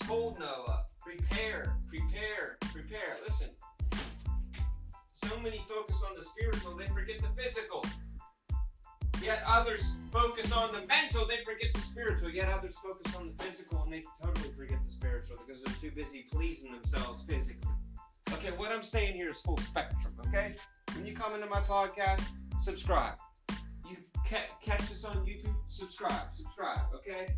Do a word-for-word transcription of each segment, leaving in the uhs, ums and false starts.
told Noah, prepare, prepare, prepare. Listen, so many focus on the spiritual, they forget the physical. Yet others focus on the mental, they forget the spiritual. Yet others focus on the physical, and they totally forget the spiritual because they're too busy pleasing themselves physically. Okay, what I'm saying here is full spectrum, okay? When you come into my podcast, subscribe. You ca- catch us on YouTube, subscribe, subscribe, okay?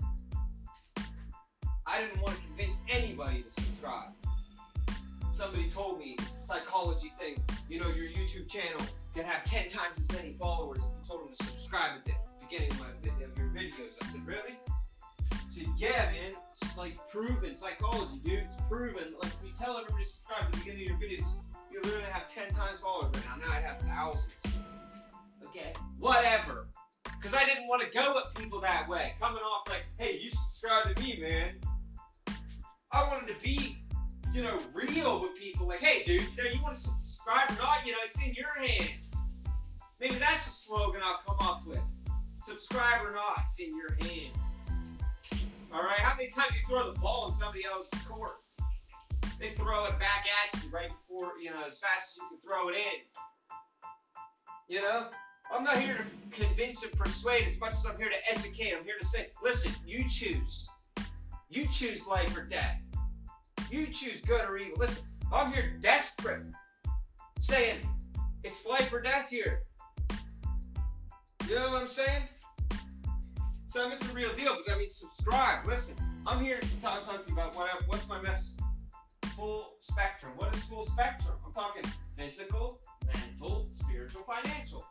I didn't want to convince anybody to subscribe. Somebody told me it's a psychology thing. You know, your YouTube channel can have ten times as many followers if you told them to subscribe at the beginning of, my vid- of your videos. I said, really? I said, yeah, man. It's like proven psychology, dude. It's proven. Like, if you tell everybody to subscribe at the beginning of your videos, you literally have ten times followers right now. Now I'd have thousands. Okay? Whatever. Because I didn't want to go at people that way. Coming off like, hey, you subscribe to me, man. I wanted to be, you know, real with people. Like, hey, dude, you know, you want to subscribe or not? You know, it's in your hands. Maybe that's the slogan I'll come up with. Subscribe or not, it's in your hands. All right? How many times you throw the ball in somebody else's court? They throw it back at you right before, you know, as fast as you can throw it in. You know? I'm not here to convince and persuade as much as I'm here to educate. I'm here to say, listen, you choose. You choose life or death. You choose good or evil. Listen, I'm here desperate, saying it's life or death here. You know what I'm saying? So I mean, it's a real deal. But I mean, subscribe. Listen, I'm here to talk, talk to you about what I, what's my message. Full spectrum. What is full spectrum? I'm talking physical, mental, spiritual, financial.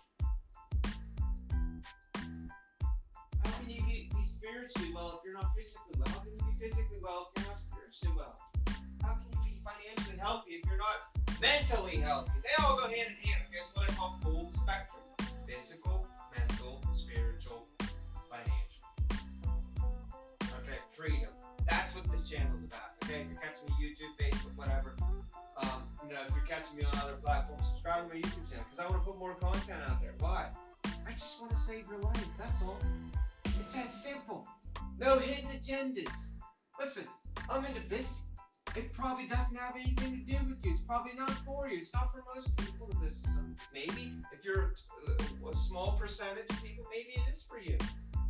How can you be, be spiritually well if you're not physically well? How can you be physically well if you're not spiritually well? How can you be financially healthy if you're not mentally healthy? They all go hand in hand. Okay, that's what I call full spectrum. Physical, mental, spiritual, financial. Okay, freedom. That's what this channel is about. Okay, if you're catching me YouTube, Facebook, whatever. Um, you know, if you're catching me on other platforms, subscribe to my YouTube channel because I want to put more content out there. Why? I just want to save your life. That's all. It's that simple. No hidden agendas. Listen, I'm into business. It probably doesn't have anything to do with you. It's probably not for you. It's not for most people. This um, maybe if you're a, a small percentage of people, maybe it is for you.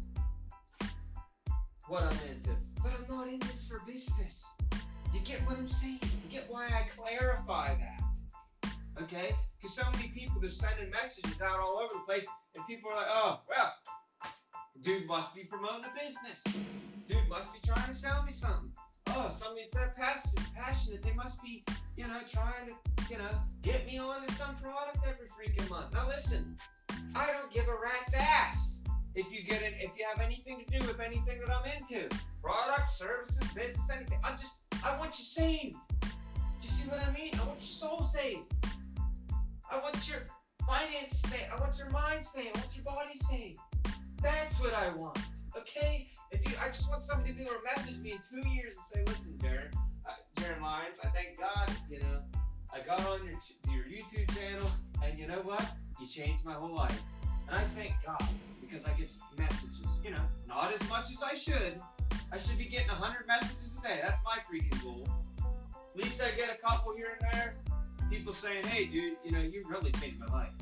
What I'm into, but I'm not in this for business. You get what I'm saying? You get why I clarify that? Okay? Because so many people, they're sending messages out all over the place, and people are like, oh, well, dude must be promoting a business. Dude must be trying to sell me something. Oh, somebody's that passionate, passionate. They must be, you know, trying to, you know, get me onto some product every freaking month. Now listen, I don't give a rat's ass if you get it, if you have anything to do with anything that I'm into. Products, services, business, anything. I'm just, I want you saved. Do you see what I mean? I want your soul saved. I want your finances saved. I want your mind saved. I want your body saved. That's what I want. Okay? If you, I just want somebody to be able to message me in two years and say, listen, Jaron, uh, Jaron Lyons, I thank God, you know, I got on your your YouTube channel, and you know what? You changed my whole life. And I thank God because I get messages, you know, not as much as I should. I should be getting one hundred messages a day. That's my freaking goal. At least I get a couple here and there. People saying, hey, dude, you know, you really changed my life.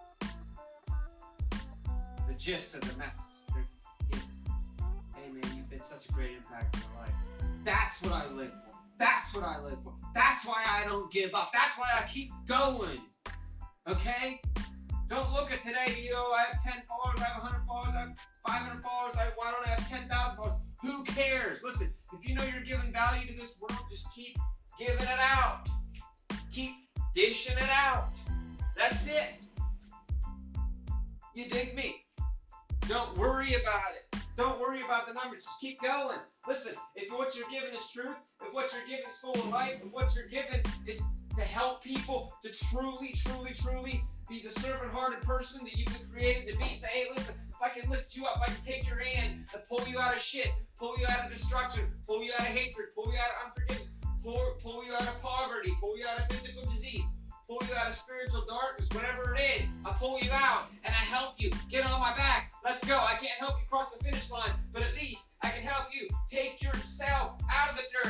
The gist of the message. Hey, man, you've been such a great impact in my life. That's what I live for. That's what I live for. That's why I don't give up. That's why I keep going. Okay? Don't look at today, you know, I have ten followers, I have one hundred followers, I have five hundred followers, I, why don't I have ten thousand followers? Who cares? Listen, if you know you're giving value to this world, just keep giving it out. Keep dishing it out. That's it. You dig me? Don't worry about it. Don't worry about the numbers. Just keep going. Listen, if what you're giving is truth, if what you're giving is full of life, if what you're giving is to help people to truly, truly, truly be the servant-hearted person that you've been created to be, say, hey, listen, if I can lift you up, if I can take your hand and pull you out of shit, pull you out of destruction, pull you out of hatred, pull you out of unforgiveness, pull, pull you out of poverty, pull you out of physical disease, pull you out of spiritual darkness, whatever it is, I pull you out and I help you. Get on my back. Let's go. I can't help you cross the finish line, but at least I can help you take yourself out of the dirt.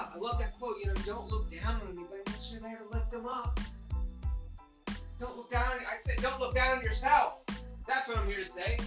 up. I love that quote, you know, don't look down on anybody unless you're there to lift them up. Don't look down, I said don't look down on yourself. That's what I'm here to say.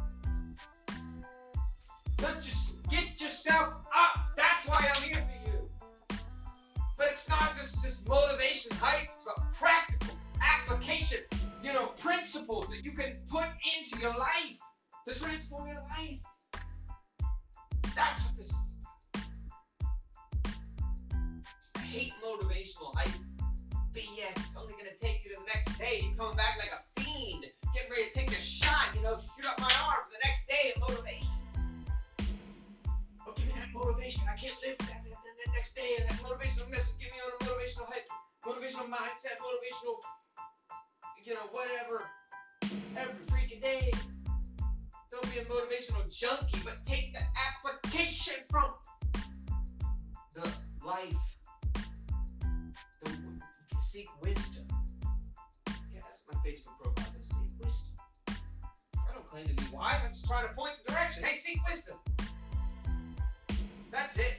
Let just get yourself up. That's why I'm here for you. But it's not just, just motivation, hype, it's about practical application, you know, principles that you can put into your life to transform your life. That's what this is about. I hate motivational hype. B S, it's only going to take you to the next day. You're coming back like a fiend, getting ready to take a shot, you know, shoot up my arm for the next day of motivation. Oh, give me that motivation. I can't live that, that, that, that next day. That motivational message. Give me on a motivational hype, motivational mindset, motivational, you know, whatever. Every freaking day. Don't be a motivational junkie, but take the application from the life. The, seek wisdom. Yeah, that's my Facebook profile. Says seek wisdom. I don't claim to be wise. I'm just trying to point the direction. Hey, seek wisdom. That's it.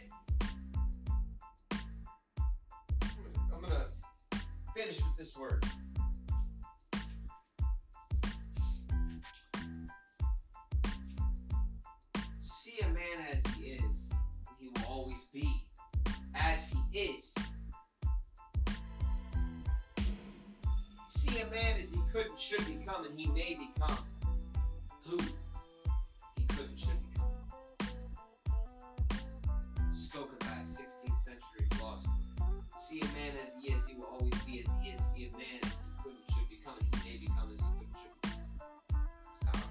I'm gonna finish with this word. See a man as he is, and he will always be as he is. See a man as he could and should become, and he may become who he could and should become. Spoken by a sixteenth century philosopher. See a man as he is, he will always be as he is. See a man as he could and should become, and he may become as he could and should become. It's powerful.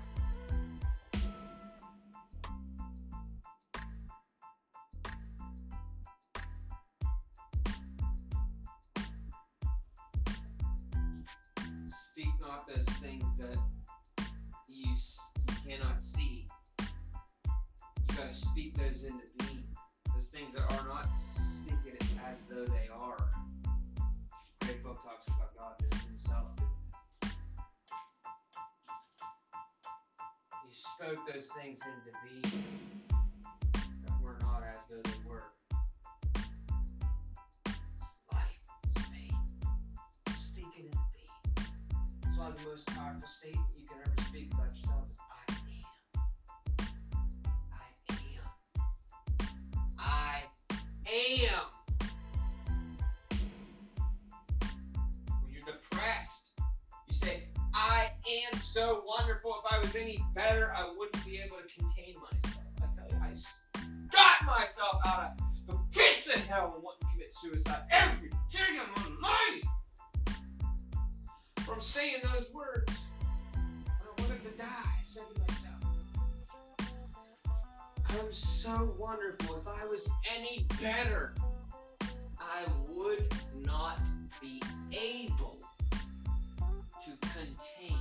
Speak not those things that you, you cannot see. You gotta speak those into being. Those things that are not, speak it as though they are. Great book talks about God doing himself. You spoke those things into being that were not as though they were. Life is faith. Speak it into being. That's why the most powerful statement you can ever speak about yourself is I am. I am. I am. When you're depressed, you say, I am so wonderful. If I was any better, I wouldn't be able to contain myself. I tell you, I got myself out of the pits of hell and want to commit suicide every day of my life. From saying those words, when I wanted to die, I said to myself, I'm so wonderful. If I was any better, I would not be able to contain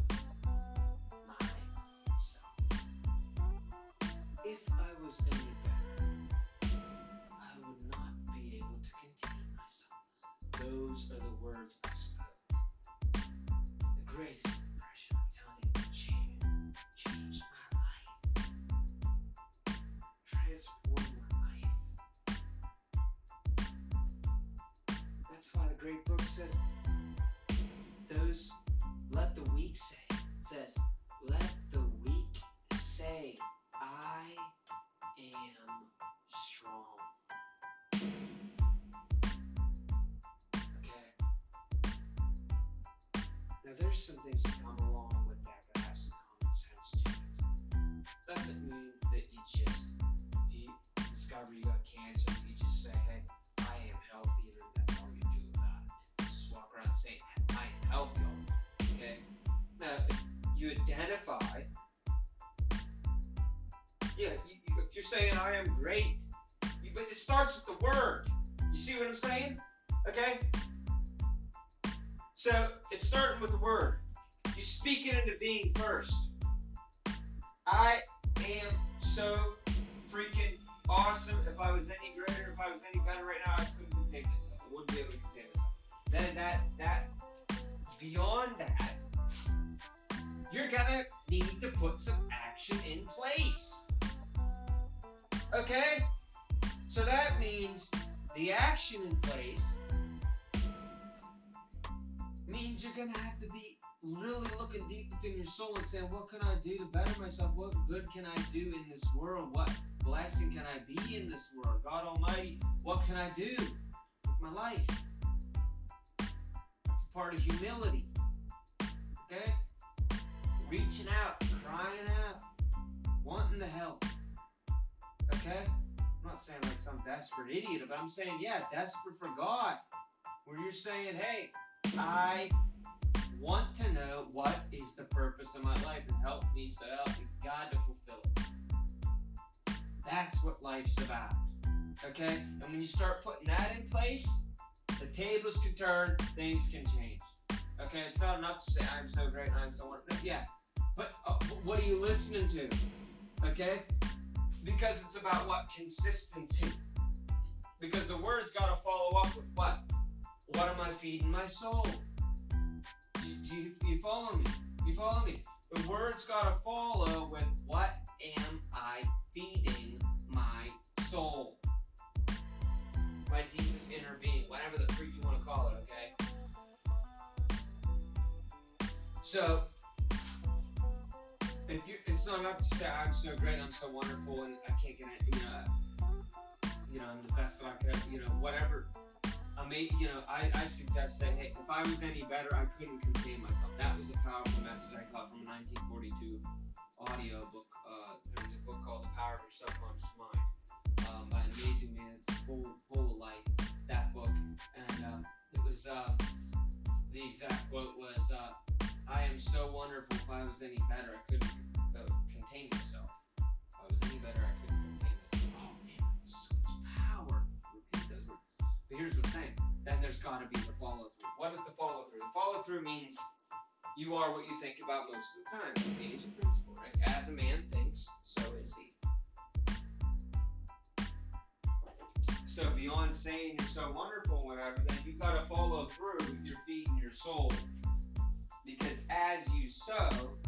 myself. If I was any better, I would not be able to contain myself. Those are the words I spoke. The grace impression, I'm telling you, changed, changed my life. Transformed my life. That's why the great book says, those, let the weak say. It says, let the weak say, I am strong. Okay. Now there's some things that come along with that that have some common sense to it. Doesn't mean that you just, if you discover you got cancer, you just say, hey, I am healthy, and then that's all you do about it. Just walk around saying, I am healthy. Okay? Now, if you identify, yeah, you, you, if you're saying I am great, you, but it starts with the word. You see what I'm saying? Okay? So, it's starting with the word. You speak it into being first. I am so freaking awesome. If I was any greater, if I was any better right now, I couldn't contain myself. I wouldn't be able to contain myself. Then that, that, beyond that, you're gonna need to put some action in place. Okay? So that means action in place means you're going to have to be really looking deep within your soul and saying, what can I do to better myself? What good can I do in this world? What blessing can I be in this world? God Almighty, what can I do with my life? That's a part of humility. Okay? Reaching out, crying out, wanting the help. Okay? I'm not saying like some desperate idiot, but I'm saying, yeah, desperate for God. Where you're saying, hey, I want to know what is the purpose of my life and help me so help me God to fulfill it. That's what life's about. Okay? And when you start putting that in place, the tables can turn, things can change. Okay? It's not enough to say, I'm so great, I'm so wonderful. Yeah. But uh, what are you listening to? Okay? Because it's about what? Consistency. Because the word's got to follow up with what? What am I feeding my soul? Do, do you, you follow me? You follow me? The word's got to follow with what am I feeding my soul? My deepest inner being, whatever the freak you want to call it, okay? So, if you, it's not enough to say I'm so great, I'm so wonderful, and I can't get it, you know, you know, I'm the best that I could, you know, whatever. I mean, you know, I, I suggest saying, hey, if I was any better, I couldn't contain myself. That was a powerful message I got from a nineteen forty-two audio book. Uh, there's a book called The Power of Your Subconscious Mind um, by an amazing man. It's full, full of life, that book. And uh, it was, uh, the exact quote was, uh, I am so wonderful, if I was any better, I couldn't uh, contain myself. If I was any better, I couldn't contain myself. Oh man, that's so much power. Repeat those words. But here's what I'm saying. Then there's got to be the follow-through. What is the follow-through? The follow-through means you are what you think about most of the time. It's the ancient principle, right? As a man thinks, so is he. So beyond saying you're so wonderful and whatever, then you got to follow through with your feet and your soul. Because as you sow,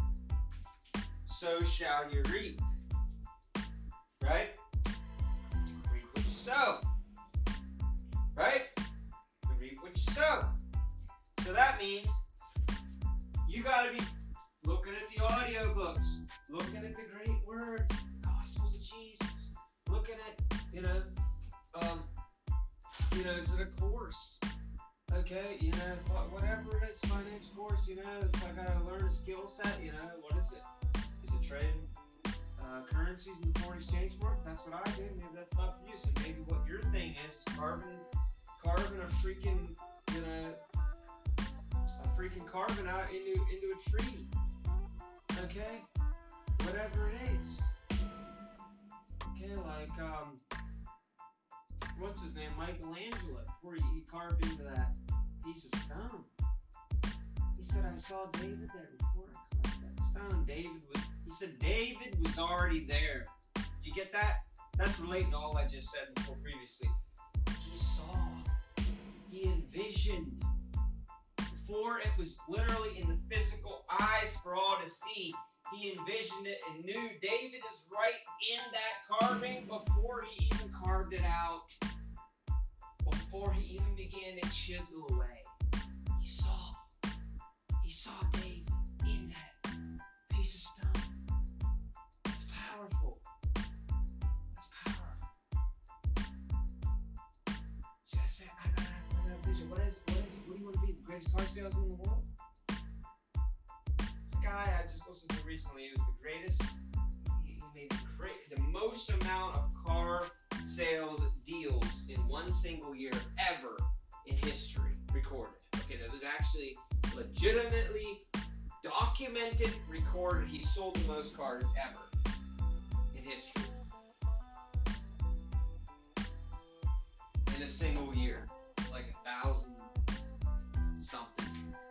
so shall you reap. Right? Reap what you sow. Right? You reap what you sow. So that means you got to be looking at the audiobooks, looking at the great word, the Gospels of Jesus, looking at, you know, um, you know, is it a course? Okay, you know, whatever it is, finance course, you know, if I gotta learn a skill set, you know, what is it? Is it trading uh, currencies in the foreign exchange market? That's what I do. Maybe that's not for you. So maybe what your thing is, carving, carving a freaking, you know, a freaking carving out into into a tree. Okay, whatever it is. Okay, like um, what's his name? Michelangelo. Before he, he carved into that piece of stone, he said, "I saw David there before I carved that stone." David was. He said David was already there. Did you get that? That's relating to all I just said before previously. He saw. He envisioned. Before it was literally in the physical eyes for all to see, he envisioned it and knew David is right in that carving before he even carved it out. Before he even began to chisel away. He saw. He saw David in that piece of stone. That's powerful. That's powerful. Just say, I gotta have that vision. What is, what is it? What do you want to be? The greatest car salesman in the world? This guy I just listened to recently, he was the greatest. He made the, great, the most amount of car sales deals in one single year ever in history recorded. Okay, that was actually legitimately documented, recorded. He sold the most cars ever in history in a single year, like a thousand something,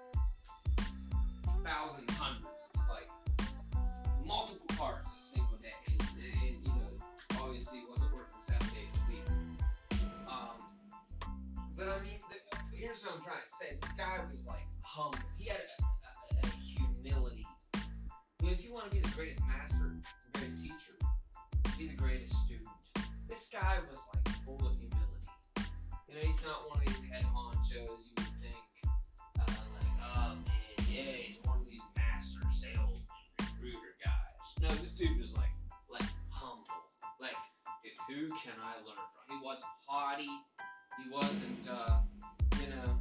thousand hundreds, like multiple cars a single day, and, and you know, obviously it wasn't working seven days a week. Um, but I mean, the, here's what I'm trying to say. This guy was like humble. He had a, a, a humility. I mean, if you want to be the greatest master, the greatest teacher, be the greatest student, this guy was like full of humility. You know, he's not one of these head honchos you would think, uh, like, oh man, yeah, he's one of these master salesman recruiter guys. No, this dude was like, like humble. Like, who can I learn from? He wasn't haughty. He wasn't, uh, you know,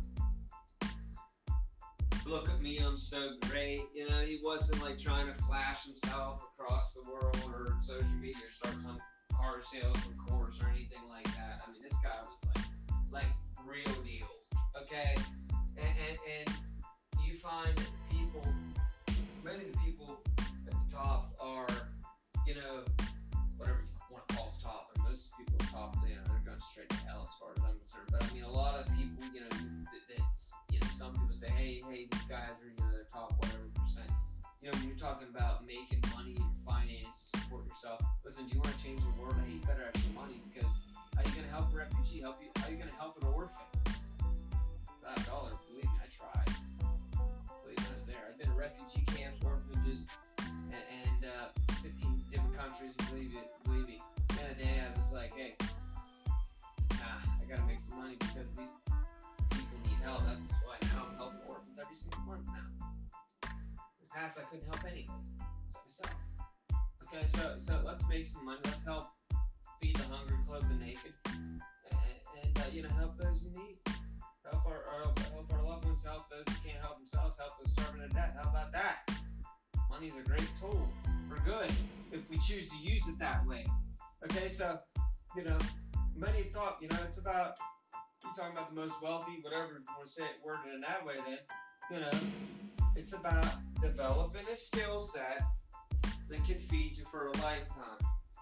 look at me, I'm so great. You know, he wasn't like trying to flash himself across the world or social media or start some car salesman course or anything like that. I mean, this guy was like, like real deal. Okay, and and, and you find that people, many of the people at the top are, you know, whatever you want to call the top, and most people at the top, you know, they're going straight to hell as far as I'm concerned. But I mean, a lot of people, you know, that, that's, you know, some people say, hey, hey, these guys are, you know, they're top whatever percent. You know, when you're talking about making money in your finances, support yourself. Listen, do you want to change the world? Hey, you better have some money, because how are you going to help a refugee? Help you? How are you going to help an orphan? Without a dollar, believe me, I tried. Believe me, I was there. I've been in refugee camps, orphanages, and, and uh, fifteen different countries. Believe it, believe me. The other day, I was like, hey, nah, I got to make some money because these people need help. That's why now I'm helping orphans every single month now. In the past, I couldn't help anybody. So myself. Okay, so so let's make some money. Let's help feed the hungry, clothe the naked, and, and uh, you know, help those in need. Help our, our help our loved ones. Help those who can't help themselves. Help those starving to death. How about that? Money's a great tool for good if we choose to use it that way. Okay, so you know, many thought, you know, it's about, you're talking about the most wealthy, whatever you want to say it, word it in that way. Then, you know, it's about developing a skill set that can feed you for a lifetime.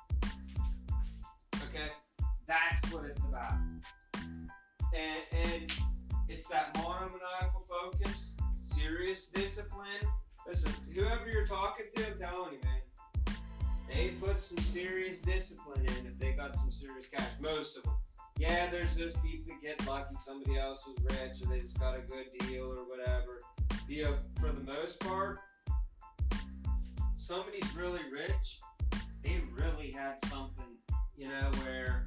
Okay? That's what it's about. And, and it's that monomaniacal focus, serious discipline. Listen, whoever you're talking to, I'm telling you, man, they put some serious discipline in if they got some serious cash. Most of them. Yeah, there's those people that get lucky. Somebody else was rich or they just got a good deal or whatever. You know, for the most part, somebody's really rich, they really had something, you know, where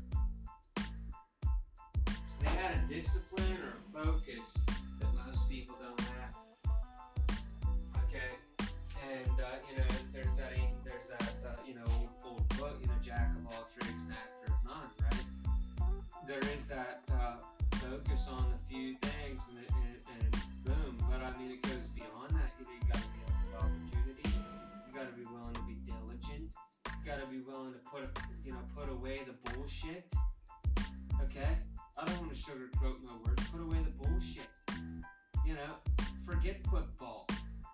they had a discipline or a focus that most people don't have. Okay? And, uh, you know, there's that, there's that, uh, you know, old, old book, you know, Jack of all trades, master of none, right? There is that uh, focus on a few things, and, and, and boom. But I mean, it goes beyond that. You know, you got to be open to opportunity. You got to be willing to be diligent. You got to be willing to put, you know, put away the bullshit. Okay? I don't want to sugarcoat my words. Put away the bullshit. You know, forget football.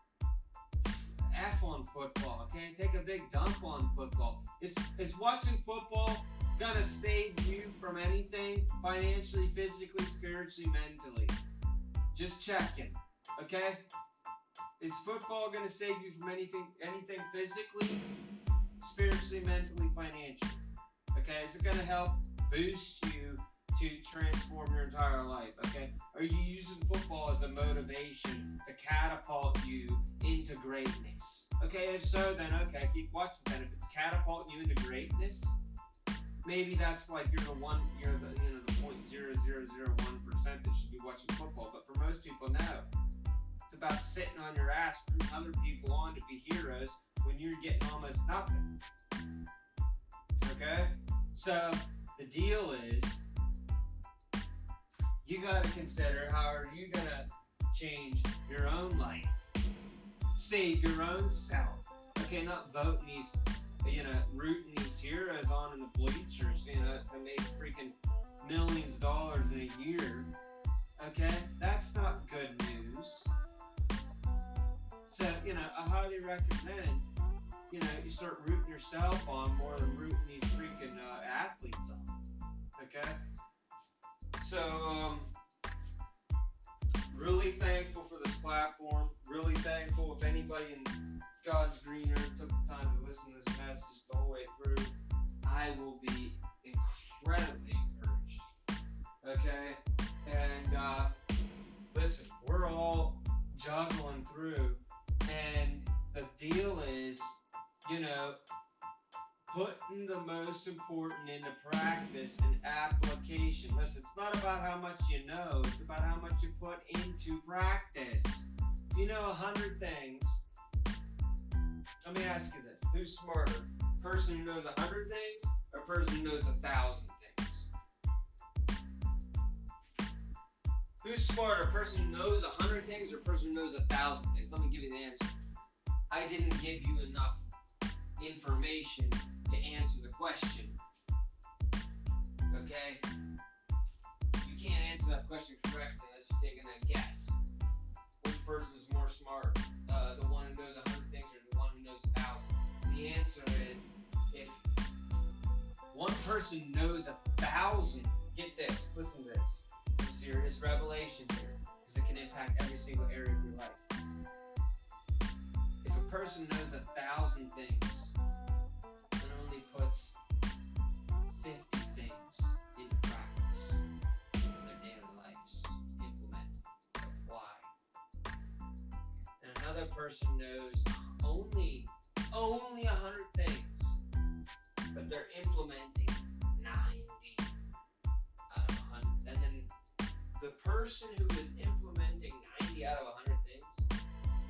F on football. Okay? Take a big dump on football. Is is watching football gonna save you from anything financially, physically, spiritually, mentally? Just checking, okay? Is football gonna save you from anything, anything physically, spiritually, mentally, financially? Okay, is it gonna help boost you to transform your entire life? Okay, are you using football as a motivation to catapult you into greatness? Okay, if so, then okay, keep watching. Then if it's catapulting you into greatness, maybe that's like you're the one, you're the, you know, the point zero zero zero one percent that should be watching football. But for most people, no. It's about sitting on your ass, rooting other people on to be heroes when you're getting almost nothing. Okay? So the deal is, you got to consider how are you gonna change your own life, save your own self. Okay, not voting these, you know, rooting these heroes on in the bleachers, you know, to make freaking millions of dollars in a year. Okay, that's not good news. So, you know, I highly recommend, you know, you start rooting yourself on more than rooting these freaking uh, athletes on. Okay? So, um, really thankful for this platform. Really thankful if anybody in God's green earth took the time to listen to this message the whole way through. I will be incredibly encouraged. Okay? And, uh, listen, we're all juggling through. And the deal is, you know, putting the the most important in the practice and application. Listen, it's not about how much you know, it's about how much you put into practice. If you know a hundred things, let me ask you this. Who's smarter? A person who knows a hundred things or a person who knows a thousand things? Who's smarter? A person who knows a hundred things or a person who knows a thousand things? Let me give you the answer. I didn't give you enough information to answer the question. Okay? You can't answer that question correctly unless you're taking a guess. Which person is more smart? Uh, the one who knows a hundred things or the one who knows a thousand? The answer is, if one person knows a thousand, get this, listen to this. Some serious revelation here, because it can impact every single area of your life. If a person knows a thousand things and only puts fifty things into practice in their daily lives, implement, apply, and another person knows only only a hundred things, but they're implementing ninety out of a hundred, and then the person who is implementing ninety out of a hundred things,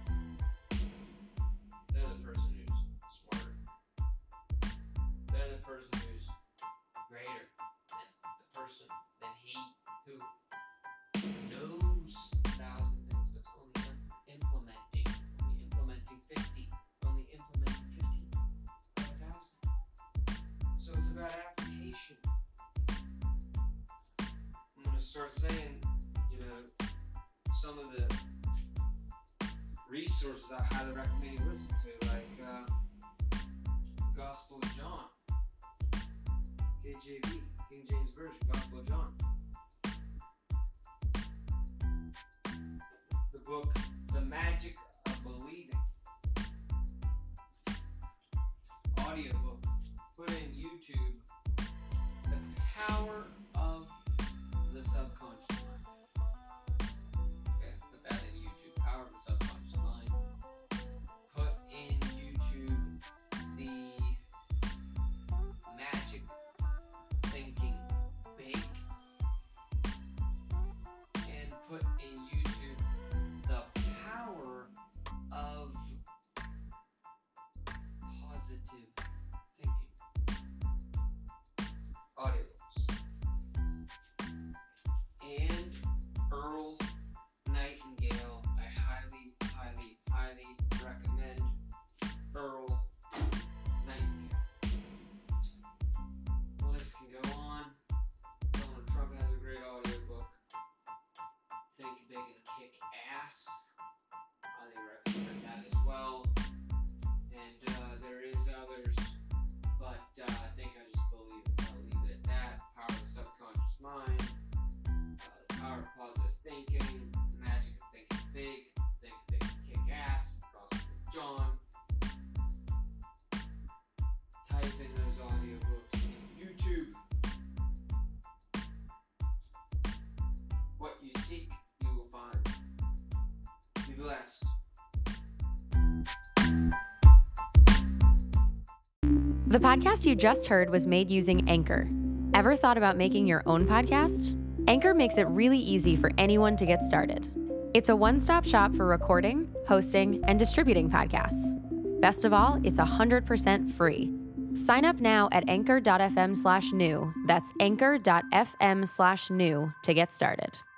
they're the person who's smarter. They're the person who's greater than the person, than he who knows a thousand things but's only implementing, only implementing fifty, only implementing fifty out of a thousand. So it's about application. I'm gonna start saying, you know, some of the resources I highly recommend you listen to, like uh, Gospel of John, K J V, King James Version, Gospel of John. The book, The Magic of Believing. Audiobook. Put in YouTube, The Power of the Subconscious Mind. Okay, put that in YouTube, Power of the Subconscious Mind. Put in YouTube, The Magic Thinking Big. And put in YouTube, The Power of Positive Thinking. Audiobooks. And Earl Nightingale. I highly, highly, highly recommend Earl Nightingale. The list can go on. Donald Trump has a great audiobook. Think Big and Kick Ass. Highly recommend that as well. And uh, there is others, but uh, I think I just believe it. I'll leave it at that. Power of the Subconscious Mind, uh, the Power of Positive Thinking, the Magic of Thinking Big, Think Big and Kick Ass, Gospel of John. Type in those audiobooks in YouTube. What you seek, you will find. Be blessed. The podcast you just heard was made using Anchor. Ever thought about making your own podcast? Anchor makes it really easy for anyone to get started. It's a one-stop shop for recording, hosting, and distributing podcasts. Best of all, it's one hundred percent free. Sign up now at anchor.fm slash new. That's anchor.fm slash new to get started.